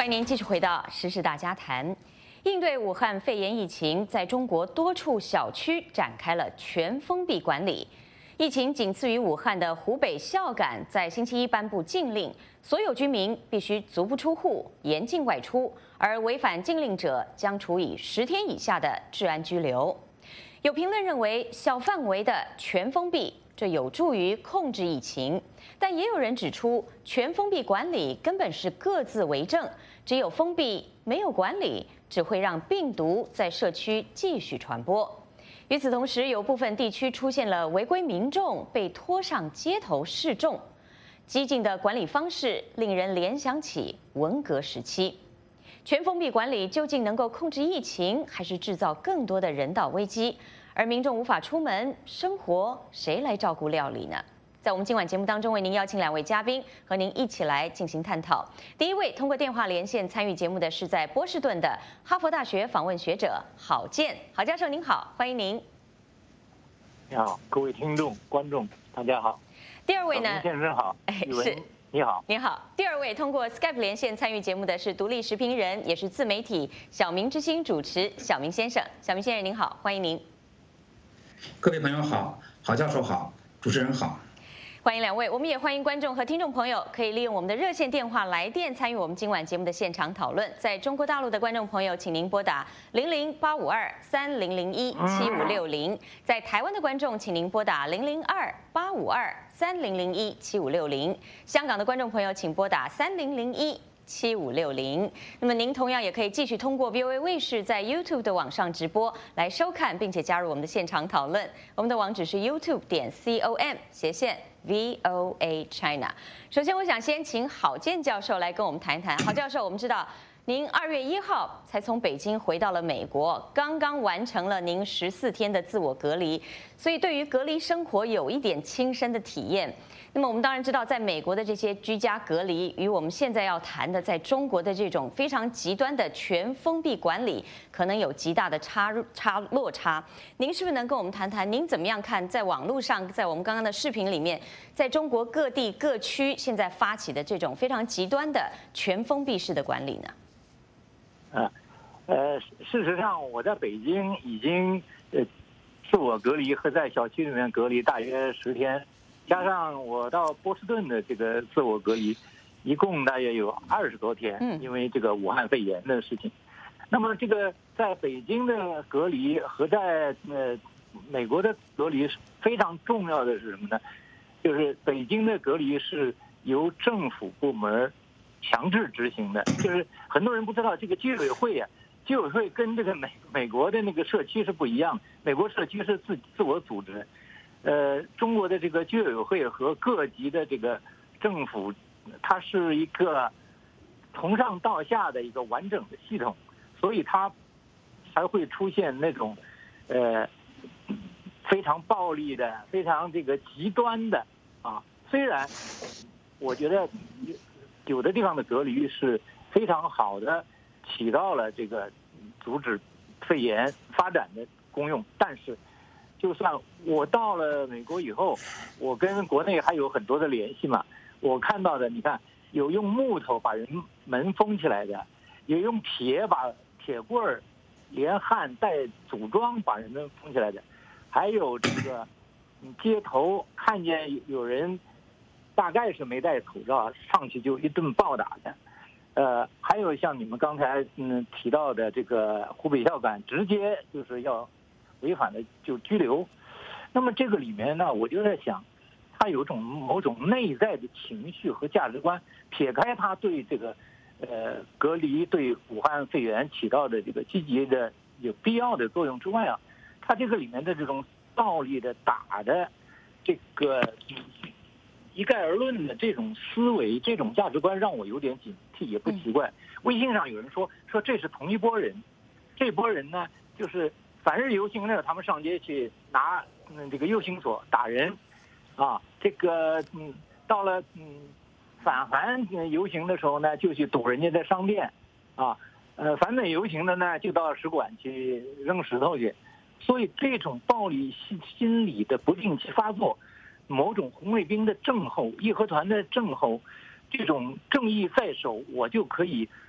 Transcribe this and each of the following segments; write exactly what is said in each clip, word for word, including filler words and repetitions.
欢迎您继续回到时事大家谈。应对武汉肺炎疫情，在中国多处小区展开了全封闭管理。疫情仅次于武汉的湖北孝感在星期一颁布禁令，所有居民必须足不出户，严禁外出，而违反禁令者将处以十天以下的治安拘留。有评论认为，小范围的全封闭这有助于控制疫情，但也有人指出，全封闭管理根本是各自为政，只有封闭没有管理，只会让病毒在社区继续传播。与此同时，有部分地区出现了违规民众被拖上街头示众，激进的管理方式令人联想起文革时期。全封闭管理究竟能够控制疫情，还是制造更多的人道危机？而民众无法出门，生活谁来照顾料理呢？在我们今晚节目当中，为您邀请两位嘉宾，和您一起来进行探讨。第一位通过电话连线参与节目的是在波士顿的哈佛大学访问学者郝建。郝教授您好，欢迎您。 你好，各位听众、观众，大家好。 第二位呢？ 先生好， 哎， 是。你好， 您好。第二位通过 Skype 连线参与节目的是独立时评人，也是自媒体小明之星主持小明先生。小明先生您好，欢迎您。 各位朋友好，郝教授好，主持人好。 欢迎两位，我们也欢迎观众和听众朋友可以利用我们的热线电话来电参与我们今晚节目的现场讨论。在中国大陆的观众朋友，请您拨打零零八五二三零零一七五六零；在台湾的观众，请您拨打零零二八五二三零零一七五六零；香港的观众朋友，请拨打三零零一七五六零。那么您同样也可以继续通过 V O A 卫视在 YouTube 的网上直播来收看，并且加入我们的现场讨论。我们的网址是 YouTube 点 com 斜线 V O A China。首先，我想先请郝建教授来跟我们谈一谈。郝教授，我们知道您二月一号才从北京回到了美国，刚刚完成了您十四天的自我隔离，所以对于隔离生活有一点亲身的体验。那么我们当然知道，在美国的这些居家隔离，与我们现在要谈的在中国的这种非常极端的全封闭管理，可能有极大的差差落差。您是不是能跟我们谈谈，您怎么样看在网络上，在我们刚刚的视频里面，在中国各地各区现在发起的这种非常极端的全封闭式的管理呢？ 啊，呃，事实上，我在北京已经呃自我隔离和在小区里面隔离大约十天，加上我到波士顿的这个自我隔离，一共大约有二十多天。嗯，因为这个武汉肺炎的事情。那么，这个在北京的隔离和在呃美国的隔离非常重要的是什么呢？就是北京的隔离是由政府部门强制执行的，就是很多人不知道这个居委会呀、啊，居委会跟这个美美国的那个社区是不一样，美国社区是自自我组织，呃，中国的这个居委会和各级的这个政府，它是一个从上到下的一个完整的系统，所以它才会出现那种呃非常暴力的、非常这个极端的啊。虽然我觉得有的地方的隔离是非常好的，起到了这个阻止肺炎发展的功用，但是就算我到了美国以后，我跟国内还有很多的联系嘛，我看到的，你看有用木头把人门封起来的，有用铁把铁棍儿连焊带组装把人们封起来的，还有这个街头看见有人大概是没戴口罩，上去就一顿暴打的，呃，还有像你们刚才嗯提到的这个湖北孝感，直接就是要违反的就拘留。那么这个里面呢，我就在想，他有种某种内在的情绪和价值观，撇开他对这个呃隔离对武汉肺炎起到的这个积极的有必要的作用之外啊，他这个里面的这种暴力的打的这个一概而论的这种思维、这种价值观让我有点警惕，也不奇怪。微信上有人说说这是同一拨人，这拨人呢就是反日游行呢，他们上街去拿嗯这个游行锁打人，啊，这个嗯到了嗯反韩游行的时候呢，就去堵人家的商店，啊，呃反美游行的呢就到使馆去扔石头去，所以这种暴力心心理的不定期发作。某种红卫兵的症候、义和团的症候，这种正义在手，我就可以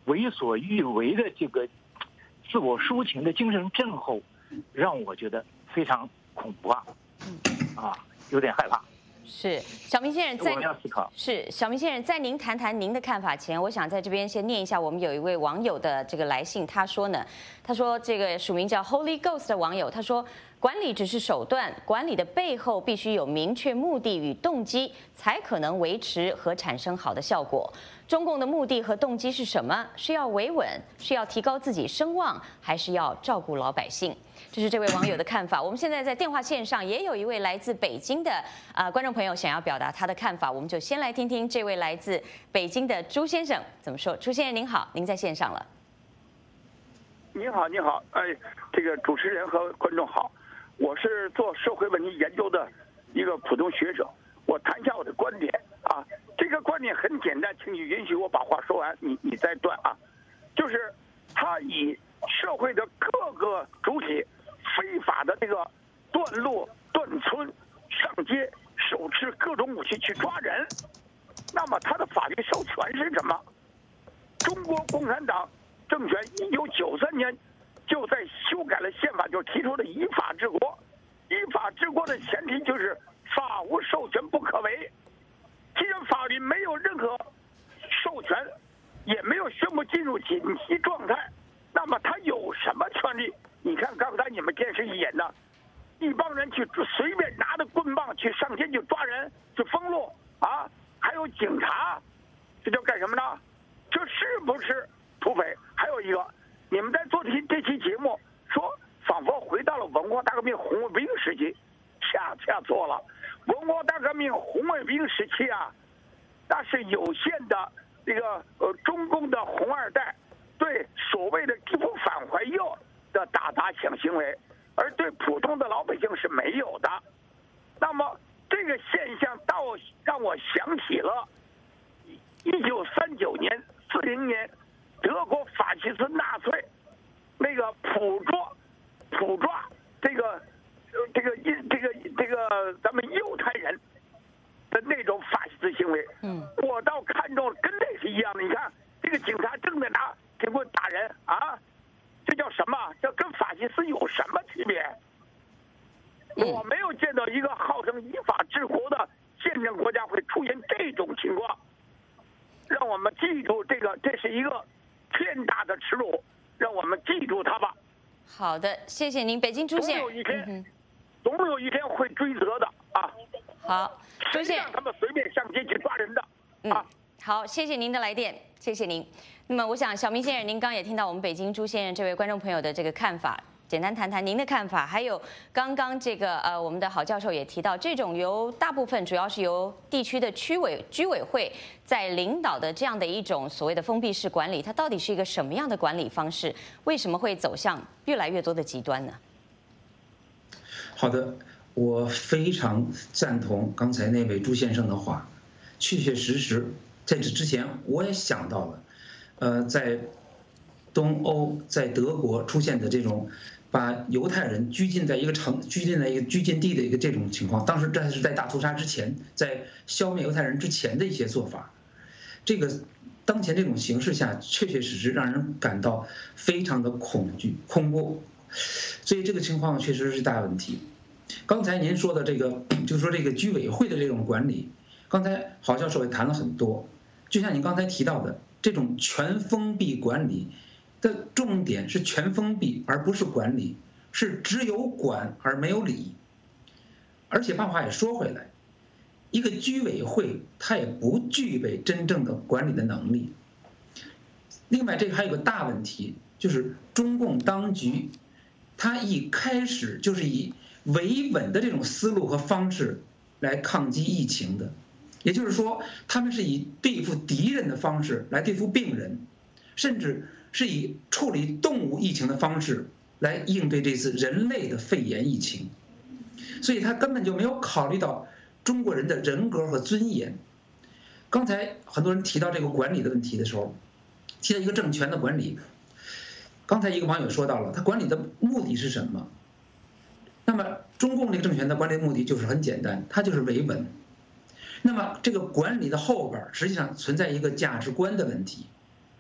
为所欲为的这个自我抒情的精神症候，让我觉得非常恐怖啊，啊，有点害怕。 是小明先生在我们要思考。 是小明先生，在您谈谈您的看法前，我想在这边先念一下我们有一位网友的这个来信，他说呢，他说这个署名叫 Holy Ghost 的网友，他说管理只是手段，管理的背后必须有明确目的与动机，才可能维持和产生好的效果。中共的目的和动机是什么？是要维稳，是要提高自己声望，还是要照顾老百姓？这是这位网友的看法。我们现在在电话线上也有一位来自北京的啊、呃、观众朋友想要表达他的看法，我们就先来听听这位来自北京的朱先生怎么说。朱先生您好，您在线上了。 您好，您好，哎，这个主持人和观众好，我是做社会问题研究的一个普通学者，我谈一下我的观点啊。这个观点很简单，请你允许我把话说完，你你再断啊。就是他以社会的各个主体非法的这个断路断村上街手持各种武器去抓人，那么他的法律授权是什么？中国共产党政权一九九三年就在修改了宪法，就提出了依法治国。依法治国的前提就是法无授权不可为。既然法律没有任何授权，也没有宣布进入紧急状态，那么他有什么权利？你看刚才你们电视演的，一帮人去随便拿着棍棒去上街去抓人，去封路啊，还有警察，这叫干什么呢？这是不是土匪？还有一个，你们在做这这期节目说仿佛回到了文化大革命红卫兵时期，恰恰错了。文化大革命红卫兵时期啊，那是有限的这个呃中共的红二代对所谓的地府反怀右的打砸抢行为，而对普通的老百姓是没有的。那么这个现象倒让我想起了一九三九年、四零年德国法西斯纳粹那个捕捉、捕抓这个、这个、这个、这个咱们犹太人的那种法西斯行为。嗯，我倒看中跟那是一样的。你看，这个警察正在拿警棍打人啊，这叫什么？这跟法西斯有什么区别？我没有见到一个号称依法治国的宪政国家会出现这种情况。让我们记住这个，这是一个天大的耻辱，让我们记住它吧。 好的，谢谢您，北京朱先生。 总有一天，嗯、总有一天会追责的啊。 好，朱先生， 让他们随便上街去抓人的啊。 嗯好，谢谢您的来电，谢谢您。那么，我想小明先生，您刚也听到我们北京朱先生这位观众朋友的这个看法，简单谈谈您的看法。还有刚刚这个呃，我们的郝教授也提到，这种由大部分主要是由地区的区委居委会在领导的这样的一种所谓的封闭式管理，它到底是一个什么样的管理方式？为什么会走向越来越多的极端呢？ 好的，我非常赞同刚才那位朱先生的话，确确实实。在这之前，我也想到了，呃，在东欧，在德国出现的这种把犹太人拘禁在一个城、拘禁在一个拘禁地的一个这种情况。当时这是在大屠杀之前，在消灭犹太人之前的一些做法。这个当前这种形势下，确确实实让人感到非常的恐惧、恐怖，所以这个情况确实是大问题。刚才您说的这个，就是说这个居委会的这种管理。刚才郝教授也谈了很多，就像您刚才提到的，这种全封闭管理的重点是全封闭，而不是管理，是只有管而没有理。而且把话也说回来，一个居委会它也不具备真正的管理的能力。另外，这个还有个大问题，就是中共当局，它一开始就是以维稳的这种思路和方式来抗击疫情的。也就是说，他们是以对付敌人的方式来对付病人，甚至是以处理动物疫情的方式来应对这次人类的肺炎疫情，所以他根本就没有考虑到中国人的人格和尊严。刚才很多人提到这个管理的问题的时候，提到一个政权的管理，刚才一个网友说到了，他管理的目的是什么？那么中共这个政权的管理目的就是很简单，它就是维稳。那么这个管理的后边实际上存在一个价值观的问题，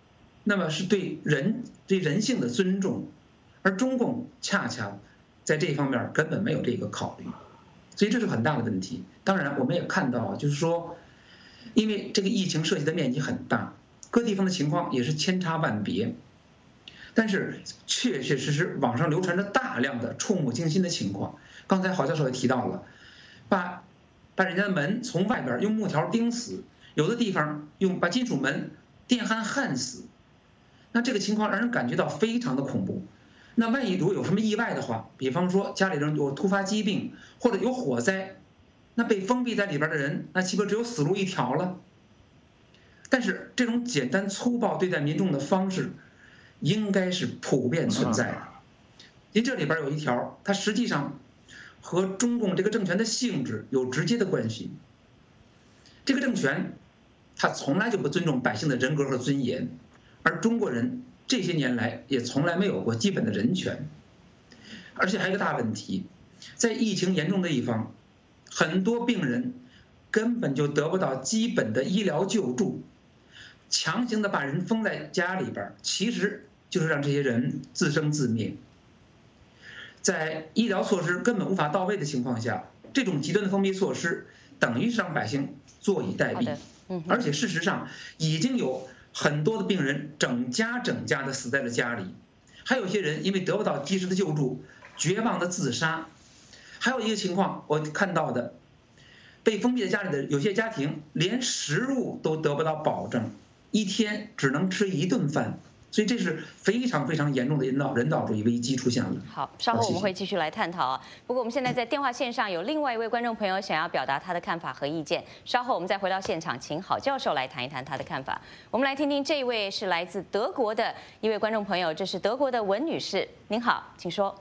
那么是对人对人性的尊重，而中共恰恰在这方面根本没有这个考虑，所以这是很大的问题。当然，我们也看到，就是说，因为这个疫情涉及的面积很大，各地方的情况也是千差万别，但是确确实实网上流传着大量的触目惊心的情况。刚才郝教授也提到了，把把人家的门从外边用木条钉死，有的地方用把金属门电焊焊死，那这个情况让人感觉到非常的恐怖。那万一如果有什么意外的话，比方说家里人有突发疾病或者有火灾，那被封闭在里边的人，那岂不只有死路一条了？但是这种简单粗暴对待民众的方式，应该是普遍存在的。因为这里边有一条，它实际上和中共这个政权的性质有直接的关系。这个政权，它从来就不尊重百姓的人格和尊严，而中国人这些年来也从来没有过基本的人权。而且还有一个大问题，在疫情严重的地方，很多病人根本就得不到基本的医疗救助，强行的把人封在家里边，其实就是让这些人自生自灭。在医疗措施根本无法到位的情况下，这种极端的封闭措施等于是让百姓坐以待毙。而且事实上已经有很多的病人整家整家的死在了家里，还有些人因为得不到及时的救助，绝望的自杀。还有一个情况我看到的，被封闭在家里的有些家庭连食物都得不到保证，一天只能吃一顿饭。所以这是非常非常严重的人道人道主义危机出现了。 好，稍后我们会继续来探讨啊。不过我们现在在电话线上有另外一位观众朋友想要表达他的看法和意见，稍后我们再回到现场，请郝教授来谈一谈他的看法。我们来听听这一位是来自德国的一位观众朋友，这是德国的文女士，您好，请说。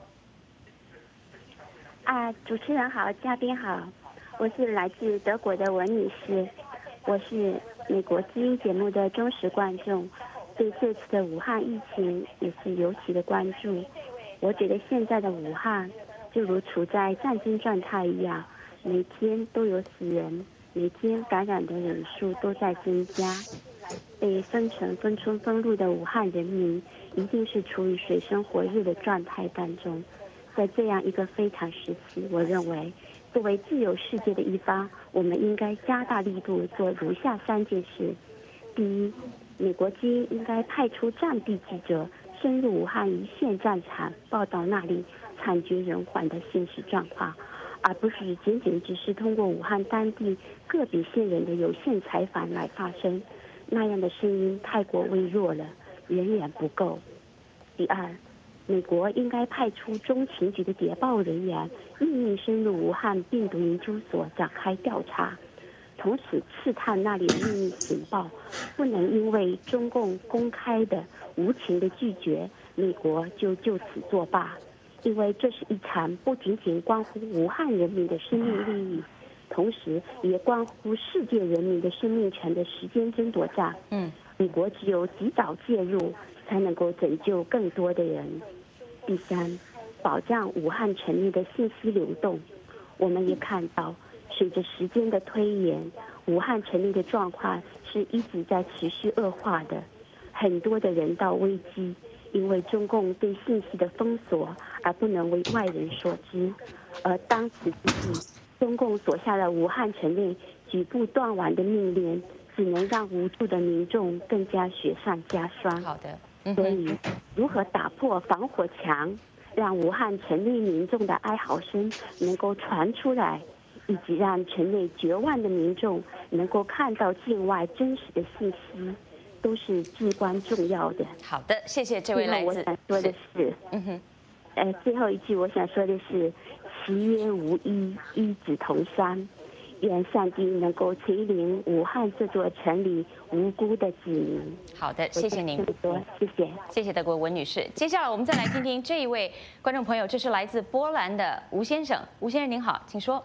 啊，主持人好，嘉宾好，我是来自德国的文女士，我是美国之音节目的忠实观众。对这次的武汉疫情也是尤其的关注。我觉得现在的武汉就如处在战争状态一样，每天都有死人，每天感染的人数都在增加。被封城、封村、封路的武汉人民一定是处于水深火热的状态当中。在这样一个非常时期，我认为作为自由世界的一方，我们应该加大力度做如下三件事。第一，美国之音应该派出战地记者深入武汉一线战场，报道那里惨绝人寰的现实状况，而不是仅仅只是通过武汉当地个别县人的有限采访来发声，那样的声音太过微弱了，远远不够。第二，美国应该派出中情局的谍报人员秘密深入武汉病毒研究所展开调查，同时刺探那里的秘密情报，不能因为中共公开的无情的拒绝，美国就就此作罢。因为这是一场不仅仅关乎武汉人民的生命利益，同时也关乎世界人民的生命权的时间争夺战。嗯，美国只有及早介入，才能够拯救更多的人。第三，保障武汉城内的信息流动。我们也看到，随着时间的推延，武汉城内的状况是一直在持续恶化的，很多的人道危机因为中共对信息的封锁而不能为外人所知，而当此之际，中共所下的武汉城内举步断腕的命令，只能让无助的民众更加雪上加霜。 好的。 所以，如何打破防火墙，让武汉城内民众的哀嚎声能够传出来，以及让城内绝望的民众能够看到境外真实的信息，都是至关重要的。 好的，谢谢这位来自。 我想说的是，嗯哼，呃，最后一句我想说的是，其曰无医，医子同山。愿上帝能够垂怜武汉这座城里无辜的子民。 好的，谢谢您。 谢谢， 谢谢德国文女士。接下来我们再来听听这一位观众朋友，这是来自波兰的吴先生。吴先生您好，请说。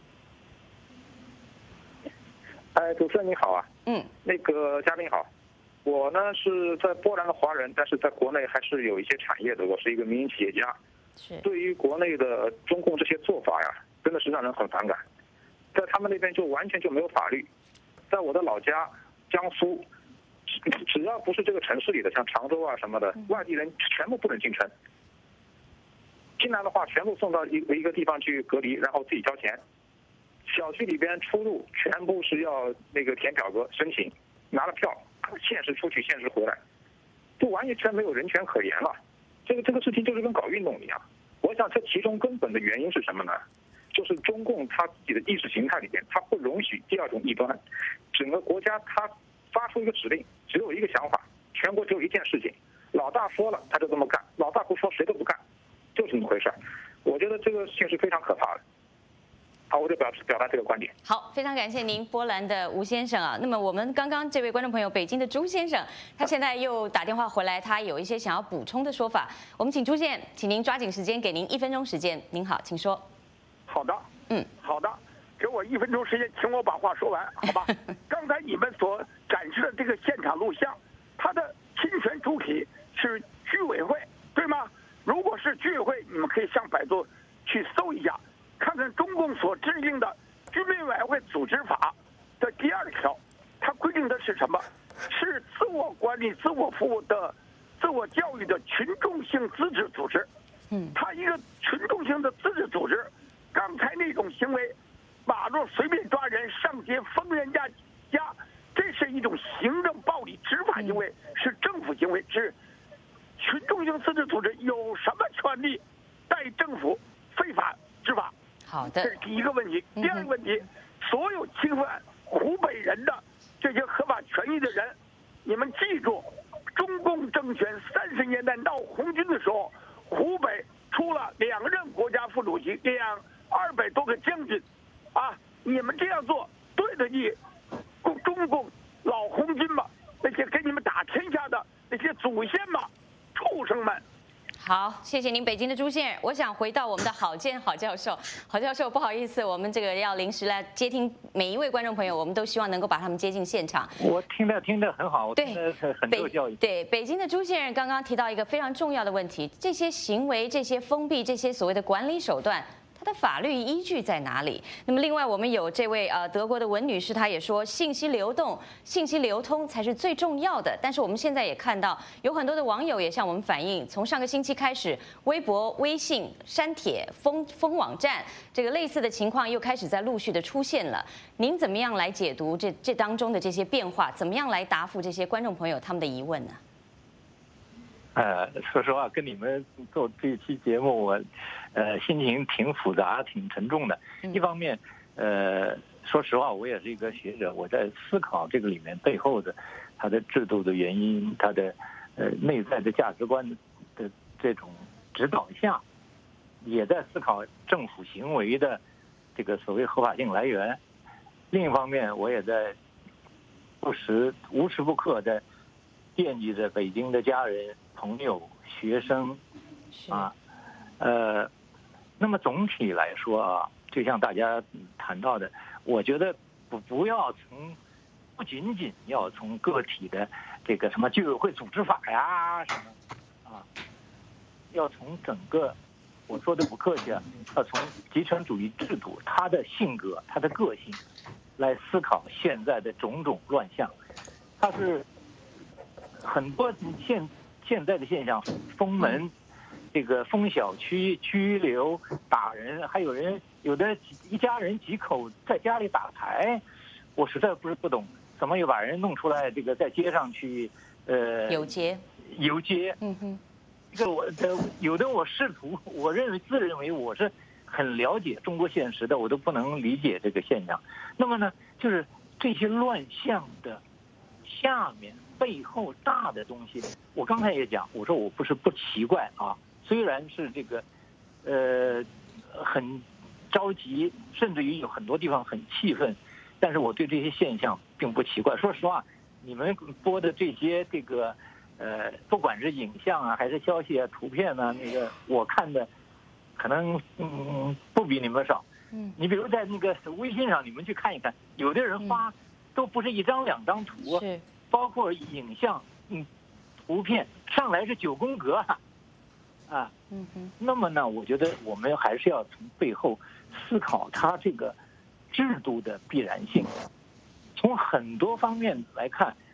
哎，主持人你好啊。 嗯。 那个嘉宾好，我呢是在波兰的华人，但是在国内还是有一些产业的，我是一个民营企业家。 是。 对于国内的中共这些做法呀，真的是让人很反感。在他们那边就完全就没有法律，在我的老家江苏， 只只要不是这个城市里的，像常州啊什么的，外地人全部不能进城。进来的话，全部送到一一个地方去隔离，然后自己交钱。小区里边出入全部是要那个填表格申请，拿了票限时出去，限时回来，就完全没有人权可言了。这个这个事情就是跟搞运动一样。我想这其中根本的原因是什么呢？就是中共他自己的意识形态里边，他不容许第二种异端。整个国家他发出一个指令，只有一个想法，全国只有一件事情，老大说了他就这么干，老大不说谁都不干，就是这么回事。我觉得这个事情是非常可怕的。好，我就表表达这个观点。 好，非常感谢您，波兰的吴先生啊。那么我们刚刚这位观众朋友，北京的朱先生，他现在又打电话回来，他有一些想要补充的说法。我们请朱先，请您抓紧时间，给您一分钟时间。您好，请说。 好的， 嗯， 好的，给我一分钟时间，请我把话说完，好吧？刚才你们所展示的这个现场录像，它的侵权主体是居委会，对吗？如果是居委会，你们可以上百度去搜一下。看看中共所制定的《居民委员会组织法》的第二条，它规定的是什么？是自我管理、自我服务的、自我教育的群众性自治组织。 嗯， 它一个群众性的自治组织，刚才那种行为，马路随便抓人、上街封人家家，这是一种行政暴力执法行为，是政府行为，是群众性自治组织有什么权利代政府非法执法？ 好的， 这是第一个问题。第二个问题，所有侵犯湖北人的这些合法权益的人，你们记住，中共政权三十年代闹红军的时候，湖北出了两任国家副主席，两二百多个将军，啊，你们这样做对得起中共老红军吗？那些给你们打天下的那些祖先吗？畜生们！ 好，谢谢您，北京的朱先生。我想回到我们的郝建郝教授，郝教授，不好意思，我们这个要临时来接听每一位观众朋友，我们都希望能够把他们接进现场。 我听得听得很好，我听得很受教育。 对，北京的朱先生刚刚提到一个非常重要的问题，这些行为、这些封闭、这些所谓的管理手段，它的法律依据在哪里？那么另外，我们有这位呃德国的文女士，她也说，信息流动、信息流通才是最重要的。但是我们现在也看到，有很多的网友也向我们反映，从上个星期开始，微博、微信删帖、封封网站，这个类似的情况又开始在陆续的出现了。您怎么样来解读这这当中的这些变化？怎么样来答复这些观众朋友他们的疑问呢？ 呃，说实话，跟你们做这期节目，我，呃，心情挺复杂、挺沉重的。一方面，呃，说实话，我也是一个学者，我在思考这个里面背后的它的制度的原因，它的呃内在的价值观的这种指导下，也在思考政府行为的这个所谓合法性来源。另一方面，我也在不时无时不刻的惦记着北京的家人、朋友、学生，啊，呃，那么总体来说啊，就像大家谈到的，我觉得不不要从，不仅仅要从个体的这个什么居委会组织法呀什么，啊，要从整个，我说的不客气啊，要从集权主义制度他的性格、他的个性来思考现在的种种乱象，它是。很多现现在的现象，封门，这个封小区、拘留、打人，还有人有的一家人几口在家里打牌，我实在不是不懂，怎么又把人弄出来，这个在街上去，呃， 游街， 游街， 嗯哼， 这个我的有的我试图，我认为自认为我是很了解中国现实的，我都不能理解这个现象。那么呢，就是这些乱象的下面。背后大的东西，我刚才也讲，我说我不是不奇怪啊，虽然是这个，呃，很着急，甚至于有很多地方很气愤，但是我对这些现象并不奇怪。说实话，你们播的这些这个，呃，不管是影像啊，还是消息啊、图片啊，那个我看的，可能嗯不比你们少。嗯，你比如在那个微信上，你们去看一看，有的人发都不是一张两张图。 是。 包括影像、嗯，图片上来是九宫格啊，啊，嗯哼。那么呢，我觉得我们还是要从背后思考它这个制度的必然性。从很多方面来看，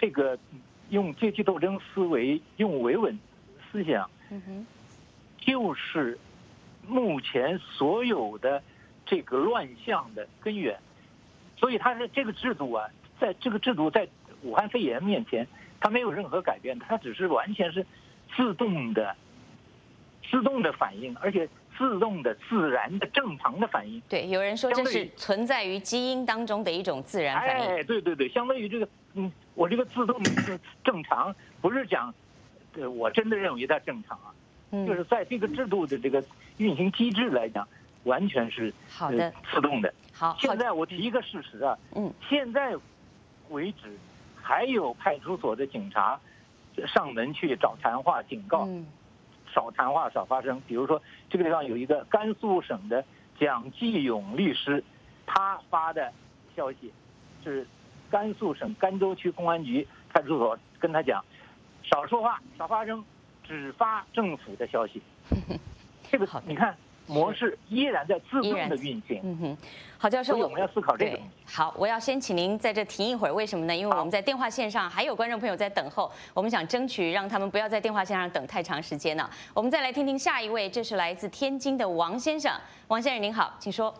这个用阶级斗争思维、用维稳思想， 嗯哼， 就是目前所有的这个乱象的根源。所以它是这个制度啊，在这个制度在武汉肺炎面前，它没有任何改变，它只是完全是自动的、自动的反应，而且自动的、自然的、正常的反应。 对，有人说这是存在于基因当中的一种自然反应。 哎，对对对，相当于这个，嗯，我这个自动正常，不是讲，呃，我真的认为它正常啊， 嗯、 就是在这个制度的这个运行机制来讲，完全是好的、 呃、自动的。 好， 现在我提一个事实啊， 嗯， 现在为止还有派出所的警察上门去找谈话警告， 嗯， 少谈话少发声。比如说这个地方有一个甘肃省的蒋继勇律师，他发的消息是甘肃省甘州区公安局派出所跟他讲，少说话少发声，只发政府的消息。这个你看模式依然在自动的运行。 嗯哼，郝教授， 所以我们要思考这个。 好，我要先请您在这停一会儿，为什么呢？因为我们在电话线上还有观众朋友在等候，我们想争取让他们不要在电话线上等太长时间呢。我们再来听听下一位，这是来自天津的王先生。王先生您好，请说。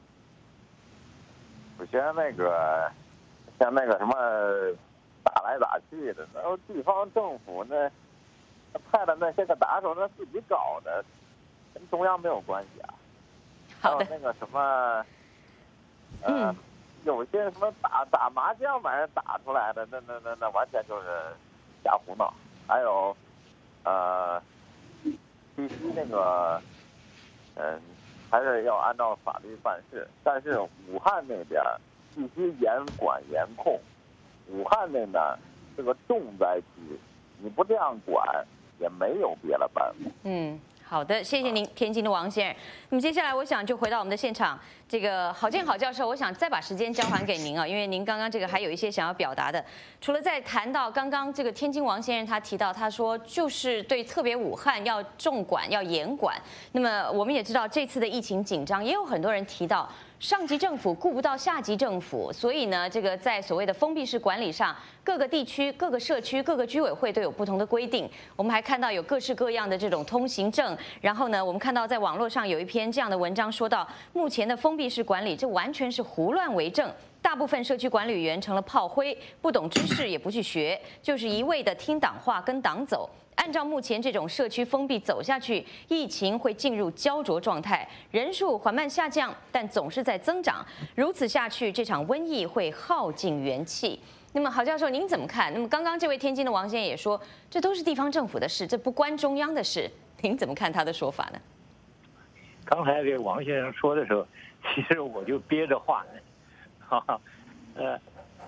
首先那个像那个什么打来打去的，然后地方政府呢派的那些个打手，那自己搞的。跟中央没有关系啊。 好的。 还有那个什么，呃， 嗯、 有些什么打打麻将玩意儿打出来的，那那那那完全就是瞎胡闹。还有，呃，必须那个，嗯、呃，还是要按照法律办事。但是武汉那边必须严管严控。武汉那边是个重灾区，你不这样管，也没有别的办法。 嗯。好的，谢谢您，天津的王先生。那么接下来，我想就回到我们的现场，这个郝建郝教授，我想再把时间交还给您啊，因为您刚刚这个还有一些想要表达的。除了在谈到刚刚这个天津王先生他提到，他说就是对特别武汉要重管要严管。那么我们也知道这次的疫情紧张，也有很多人提到。上级政府顾不到下级政府，所以呢，这个在所谓的封闭式管理上，各个地区、各个社区、各个居委会都有不同的规定。我们还看到有各式各样的这种通行证。然后呢，我们看到在网络上有一篇这样的文章，说到目前的封闭式管理，这完全是胡乱为政。大部分社区管理员成了炮灰，不懂知识也不去学，就是一味的听党话跟党走。按照目前这种社区封闭走下去，疫情会进入焦灼状态，人数缓慢下降，但总是在增长。如此下去，这场瘟疫会耗尽元气。那么，郝教授，您怎么看？那么，刚刚这位天津的王先生也说，这都是地方政府的事，这不关中央的事。您怎么看他的说法呢？ 刚才这王先生说的时候，其实我就憋着话呢，哈哈，呃，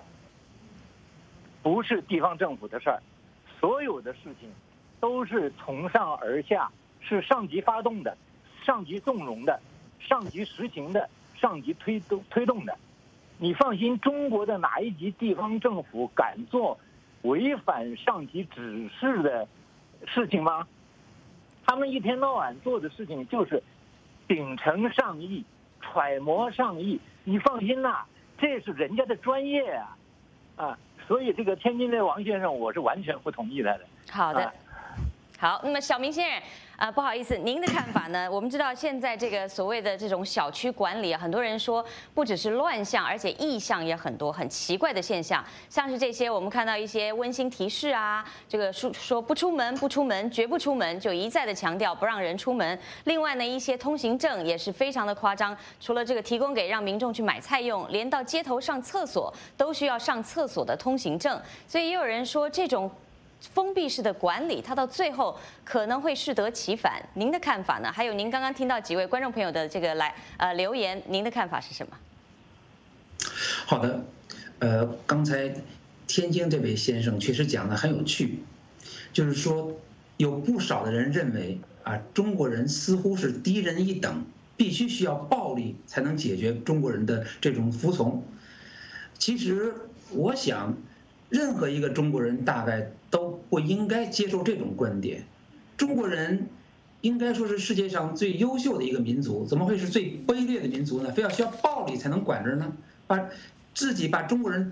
不是地方政府的事儿，所有的事情。都是从上而下，是上级发动的，上级纵容的，上级实行的，上级推动推动的。你放心，中国的哪一级地方政府敢做违反上级指示的事情吗？他们一天到晚做的事情就是秉承上意，揣摩上意。你放心呐，这是人家的专业啊，啊，所以这个天津的王先生，我是完全不同意他的。 好的。 啊好，那么小明先生，啊、呃，不好意思，您的看法呢？我们知道现在这个所谓的这种小区管理啊，很多人说不只是乱象，而且异象也很多，很奇怪的现象，像是这些我们看到一些温馨提示啊，这个说说不出门不出门，绝不出门，就一再的强调不让人出门。另外呢，一些通行证也是非常的夸张，除了这个提供给让民众去买菜用，连到街头上厕所都需要上厕所的通行证，所以也有人说这种。封闭式的管理，它到最后可能会适得其反。您的看法呢？还有您刚刚听到几位观众朋友的这个来呃留言，您的看法是什么？ 好的，呃，刚才天津这位先生确实讲的很有趣，就是说有不少的人认为啊，中国人似乎是低人一等，必须需要暴力才能解决中国人的这种服从。其实我想。任何一个中国人大概都不应该接受这种观点。中国人应该说是世界上最优秀的一个民族，怎么会是最卑劣的民族呢？非要需要暴力才能管着呢？把自己把中国人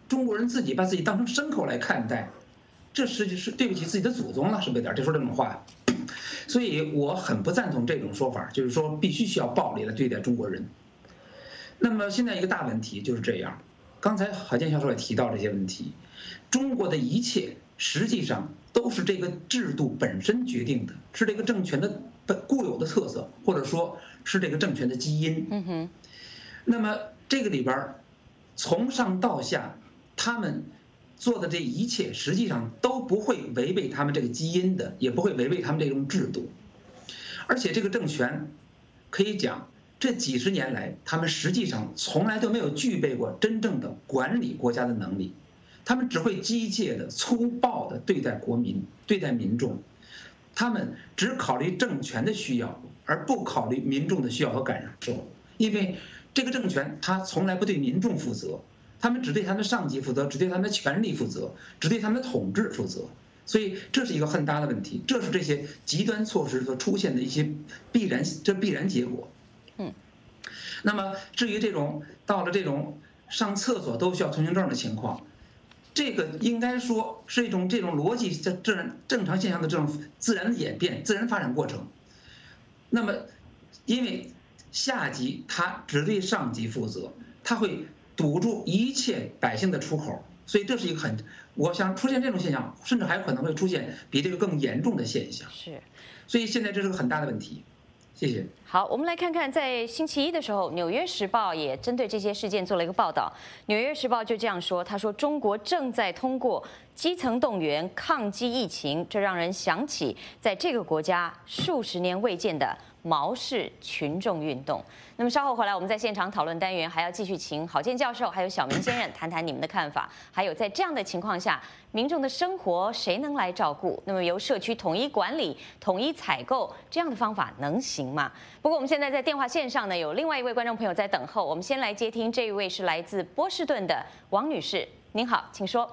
中国人自己把自己当成牲口来看待，这实际是对不起自己的祖宗了，是不是有点？这说这种话，所以我很不赞同这种说法，就是说必须需要暴力来对待中国人。那么现在一个大问题就是这样，刚才郝建教授也提到这些问题，中国的一切实际上都是这个制度本身决定的，是这个政权的本固有的特色，或者说是这个政权的基因。 嗯哼。 那么这个里边从上到下，他们做的这一切实际上都不会违背他们这个基因的，也不会违背他们这种制度。而且这个政权可以讲，这几十年来，他们实际上从来都没有具备过真正的管理国家的能力，他们只会机械的、粗暴的对待国民、对待民众，他们只考虑政权的需要，而不考虑民众的需要和感受。因为这个政权他从来不对民众负责，他们只对他们的上级负责，只对他们的权力负责，只对他们的统治负责。所以这是一个很大的问题，这是这些极端措施所出现的一些必然，这必然结果。 嗯， 那么至于这种到了这种上厕所都需要通行证的情况，这个应该说是一种这种逻辑这这正常现象的这种自然的演变、自然发展过程。那么，因为下级他只对上级负责，他会堵住一切百姓的出口，所以这是一个很，我想出现这种现象，甚至还有可能会出现比这个更严重的现象。 是， 所以现在这是个很大的问题。谢谢。 好，我们来看看，在星期一的时候，《纽约时报》也针对这些事件做了一个报道。《纽约时报》就这样说，他说中国正在通过基层动员抗击疫情，这让人想起在这个国家数十年未见的毛氏群众运动。那么稍后回来，我们在现场讨论单元还要继续请郝建教授还有小明先生谈谈你们的看法，还有在这样的情况下，民众的生活谁能来照顾？那么由社区统一管理、统一采购这样的方法能行吗？不过我们现在在电话线上呢，有另外一位观众朋友在等候，我们先来接听这一位是来自波士顿的王女士，您好，请说。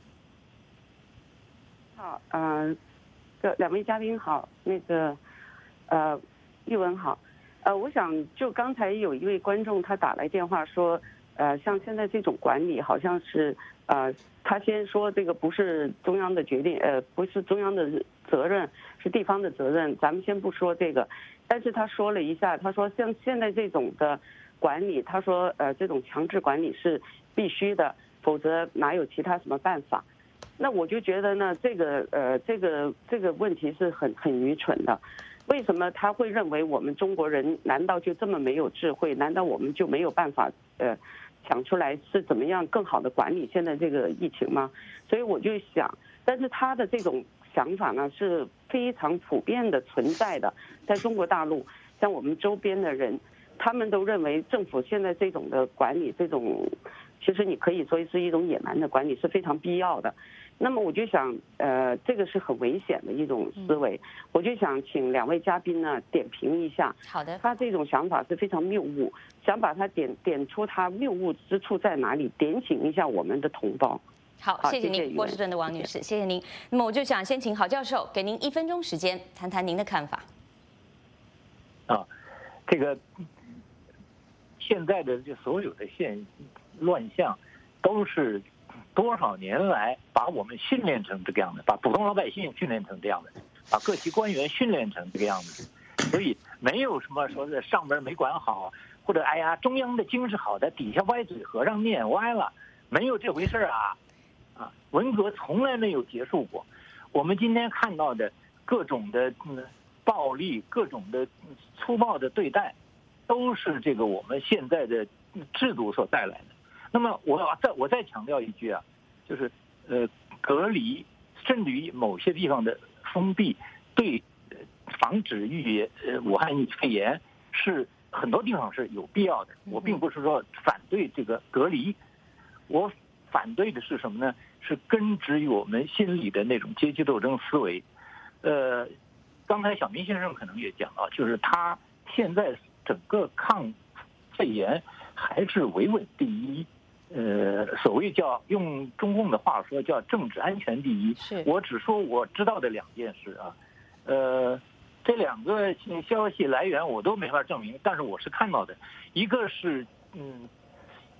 好，嗯、呃，这两位嘉宾好，那个，呃，玉文好，呃，我想就刚才有一位观众他打来电话说，呃，像现在这种管理好像是，呃，他先说这个不是中央的决定，呃，不是中央的责任，是地方的责任，咱们先不说这个，但是他说了一下，他说像现在这种的管理，他说呃这种强制管理是必须的，否则哪有其他什么办法？那我就觉得呢，这个呃这个这个问题是很很愚蠢的。为什么他会认为我们中国人难道就这么没有智慧？难道我们就没有办法呃想出来是怎么样更好的管理现在这个疫情吗？所以我就想，但是他的这种想法呢是非常普遍的存在的，在中国大陆，像我们周边的人，他们都认为政府现在这种的管理，这种其实你可以说是一种野蛮的管理，是非常必要的。那么我就想，呃，这个是很危险的一种思维。我就想请两位嘉宾呢点评一下。 好的。 他这种想法是非常谬误，想把他点点出他谬误之处在哪里，点醒一下我们的同胞。 好，谢谢您，波士顿的王女士，谢谢您。那么我就想先请郝教授给您一分钟时间，谈谈您的看法。 啊，这个现在的这所有的现乱象，都是多少年来把我们训练成这个样子，把普通老百姓训练成这样的，把各级官员训练成这个样子。所以没有什么说是上边没管好，或者哎呀中央的经是好的，底下歪嘴和尚念歪了，没有这回事啊。啊，文革从来没有结束过。我们今天看到的各种的嗯暴力，各种的粗暴的对待，都是这个我们现在的制度所带来的。那么我要再我再强调一句啊，就是呃隔离，甚至于某些地方的封闭，对防止预呃武汉肺炎是很多地方是有必要的。我并不是说反对这个隔离，我反对的是什么呢？是根植于我们心里的那种阶级斗争思维。呃，刚才小明先生可能也讲到，就是他现在整个抗肺炎还是维稳第一。呃，所谓叫用中共的话说叫政治安全第一。 是我只说我知道的两件事啊，呃，这两个消息来源我都没法证明，但是我是看到的，一个是嗯。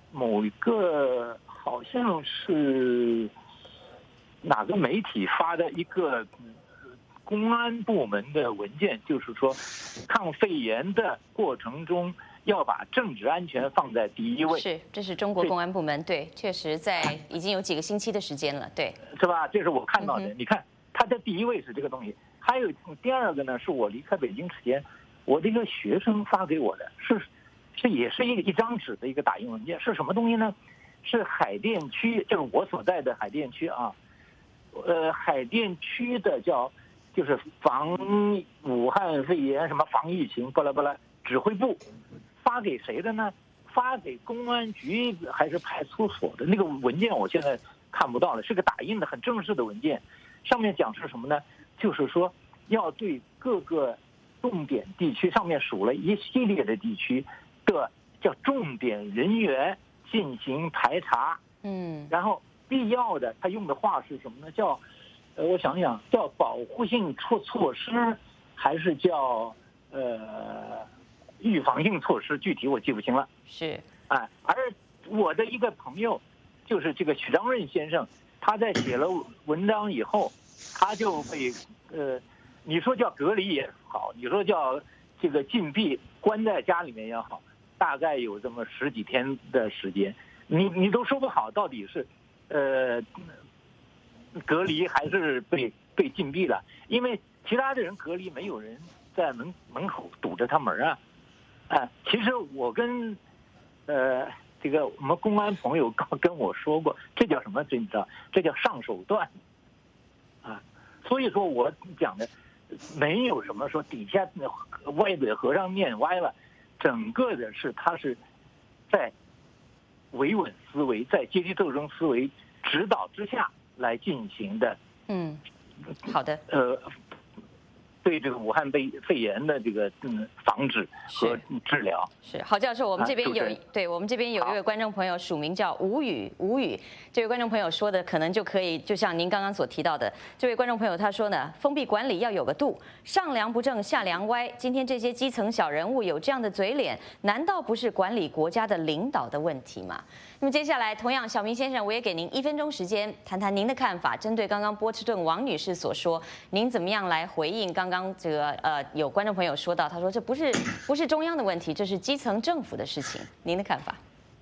某一个好像是哪个媒体发的一个公安部门的文件，就是说抗肺炎的过程中要把政治安全放在第一位。 是，这是中国公安部门，对，确实在已经有几个星期的时间了，对， 是吧？这是我看到的。 嗯、 你看，它的第一位是这个东西。还有第二个呢，是我离开北京之前，我的一个学生发给我的，是是也是一个一张纸的一个打印文件，是什么东西呢？是海淀区，就是我所在的海淀区啊，呃，海淀区的叫就是防武汉肺炎什么防疫情巴拉巴拉指挥部发给谁的呢？发给公安局还是派出所的那个文件，我现在看不到了，是个打印的很正式的文件，上面讲是什么呢？就是说要对各个重点地区，上面数了一系列的地区的叫重点人员进行排查， 嗯， 然后必要的他用的话是什么呢？叫呃，我想想，叫保护性措措施，还是叫呃预防性措施？具体我记不清了。 是， 哎，而我的一个朋友，就是这个许章润先生，他在写了文章以后，他就被呃，你说叫隔离也好，你说叫这个禁闭关在家里面也好，大概有这么十几天的时间，你你都说不好到底是呃隔离还是被被禁闭了，因为其他的人隔离，没有人在门门口堵着他门啊。啊、呃，其实我跟呃这个我们公安朋友跟我说过，这叫什么？你知道？这叫上手段啊。所以说我讲的没有什么说底下歪嘴和尚面歪了，整个的是他是在维稳思维，在阶级斗争思维指导之下来进行的。 嗯，好的。 呃，对这个武汉肺肺炎的这个嗯防治和治疗。 是，郝教授，我们这边有、啊、对我们这边有一位观众朋友署名叫吴宇，吴宇这位观众朋友说的可能就可以，就像您刚刚所提到的，这位观众朋友他说呢，封闭管理要有个度，上梁不正下梁歪。今天这些基层小人物有这样的嘴脸，难道不是管理国家的领导的问题吗？那么接下来，同样，小明先生，我也给您一分钟时间，谈谈您的看法。针对刚刚波士顿王女士所说，您怎么样来回应刚刚这个呃有观众朋友说到，他说这不是不是中央的问题，这是基层政府的事情。您的看法？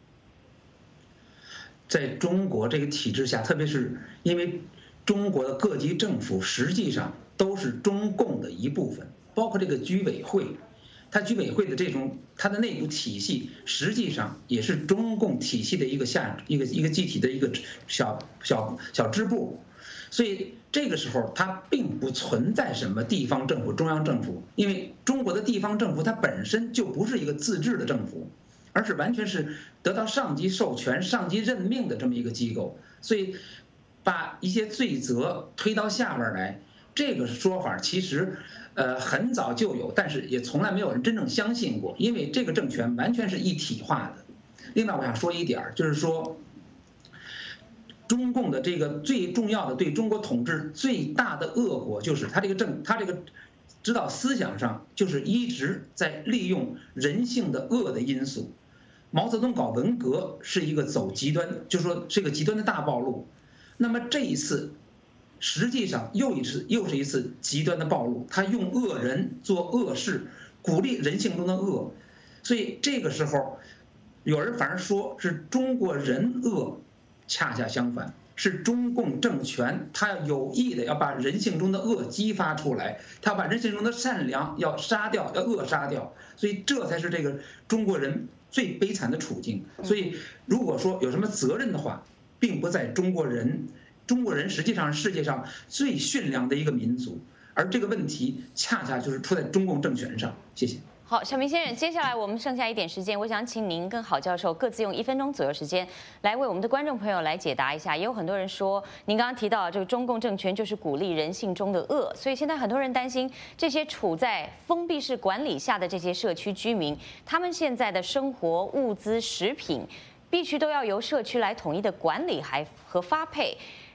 在中国这个体制下，特别是因为中国的各级政府实际上都是中共的一部分，包括这个居委会。它居委会的这种它的内部体系，实际上也是中共体系的一个下一个一个具体的一个小小小支部，所以这个时候它并不存在什么地方政府、中央政府，因为中国的地方政府它本身就不是一个自治的政府，而是完全是得到上级授权、上级任命的这么一个机构，所以把一些罪责推到下边来，这个说法其实。呃，很早就有，但是也从来没有人真正相信过，因为这个政权完全是一体化的。另外，我想说一点，就是说，中共的这个最重要的对中国统治最大的恶果，就是他这个政，他这个指导思想上，就是一直在利用人性的恶的因素。毛泽东搞文革是一个走极端，就是说是一个极端的大暴露。那么这一次。实际上又一次又是一次极端的暴露，他用恶人做恶事，鼓励人性中的恶，所以这个时候，有人反而说是中国人恶，恰恰相反，是中共政权他有意的要把人性中的恶激发出来，他要把人性中的善良要杀掉，要扼杀掉，所以这才是这个中国人最悲惨的处境。所以如果说有什么责任的话，并不在中国人。中国人实际上是世界上最驯良的一个民族，而这个问题恰恰就是出在中共政权上。谢谢。 好，小明先生，接下来我们剩下一点时间，我想请您跟郝教授各自用一分钟左右时间，来为我们的观众朋友来解答一下。也有很多人说，您刚刚提到这个中共政权就是鼓励人性中的恶，所以现在很多人担心这些处在封闭式管理下的这些社区居民，他们现在的生活物资、食品，必须都要由社区来统一的管理还和发配。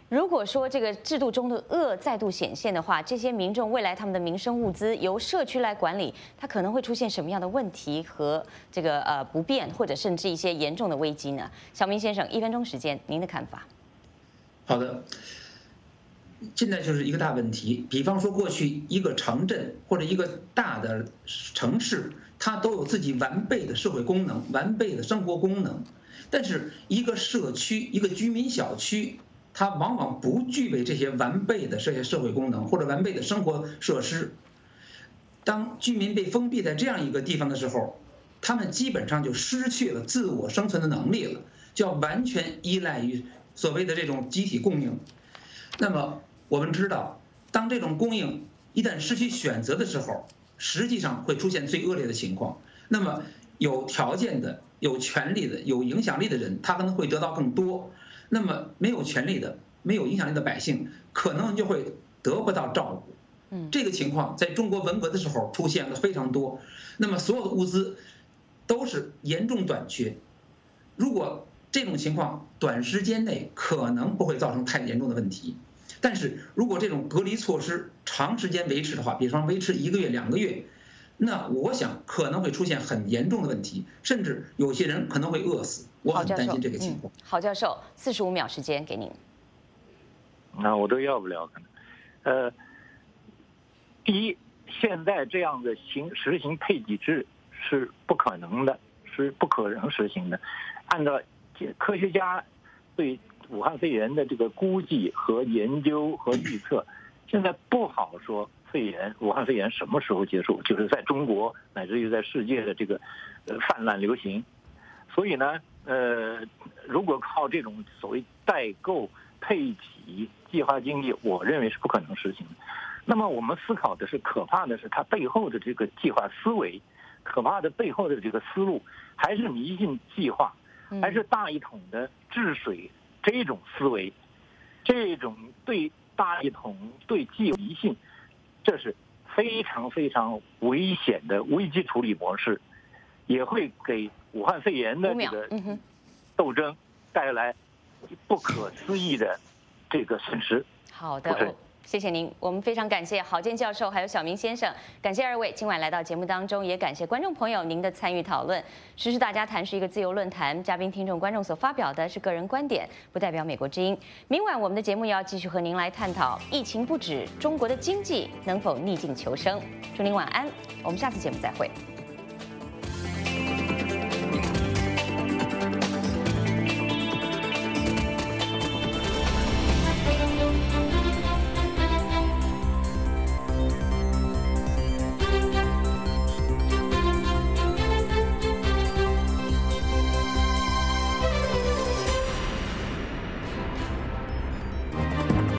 如果说这个制度中的恶再度显现的话，这些民众未来他们的民生物资由社区来管理，它可能会出现什么样的问题和这个呃不便，或者甚至一些严重的危机呢？小明先生，一分钟时间，您的看法？ 好的，现在就是一个大问题。比方说，过去一个城镇或者一个大的城市，它都有自己完备的社会功能、完备的生活功能，但是一个社区、一个居民小区，它往往不具备这些完备的这些社会功能或者完备的生活设施。当居民被封闭在这样一个地方的时候，他们基本上就失去了自我生存的能力了，就要完全依赖于所谓的这种集体供应。那么我们知道，当这种供应一旦失去选择的时候，实际上会出现最恶劣的情况。那么有条件的、有权利的、有影响力的人，他可能会得到更多。那么没有权利的、没有影响力的百姓，可能就会得不到照顾。嗯，这个情况在中国文革的时候出现了非常多。那么所有的物资都是严重短缺。如果这种情况短时间内可能不会造成太严重的问题，但是如果这种隔离措施长时间维持的话，比方维持一个月、两个月，那我想可能会出现很严重的问题，甚至有些人可能会饿死。我很担心这个情况。 郝教授，四十五秒时间给您。 那我都要不了，可能。呃，第一，现在这样的行实行配给制是不可能的，是不可能实行的。按照科学家对武汉肺炎的这个估计和研究和预测，现在不好说肺炎武汉肺炎什么时候结束，就是在中国乃至于在世界的这个呃泛滥流行。所以呢，呃，如果靠这种所谓代购、配给、计划经济，我认为是不可能实行的。那么我们思考的是，可怕的是它背后的这个计划思维，可怕的背后的这个思路，还是迷信计划，还是大一统的治水这种思维，这种对大一统、对计迷信，这是非常非常危险的危机处理模式，也会给武汉肺炎的这个斗争带来不可思议的这个损失。 好的，谢谢您。我们非常感谢郝建教授还有小明先生，感谢二位今晚来到节目当中，也感谢观众朋友您的参与讨论。时事大家谈是一个自由论坛，嘉宾、听众、观众所发表的是个人观点，不代表美国之音。明晚我们的节目要继续和您来探讨疫情不止，中国的经济能否逆境求生。祝您晚安，我们下次节目再会。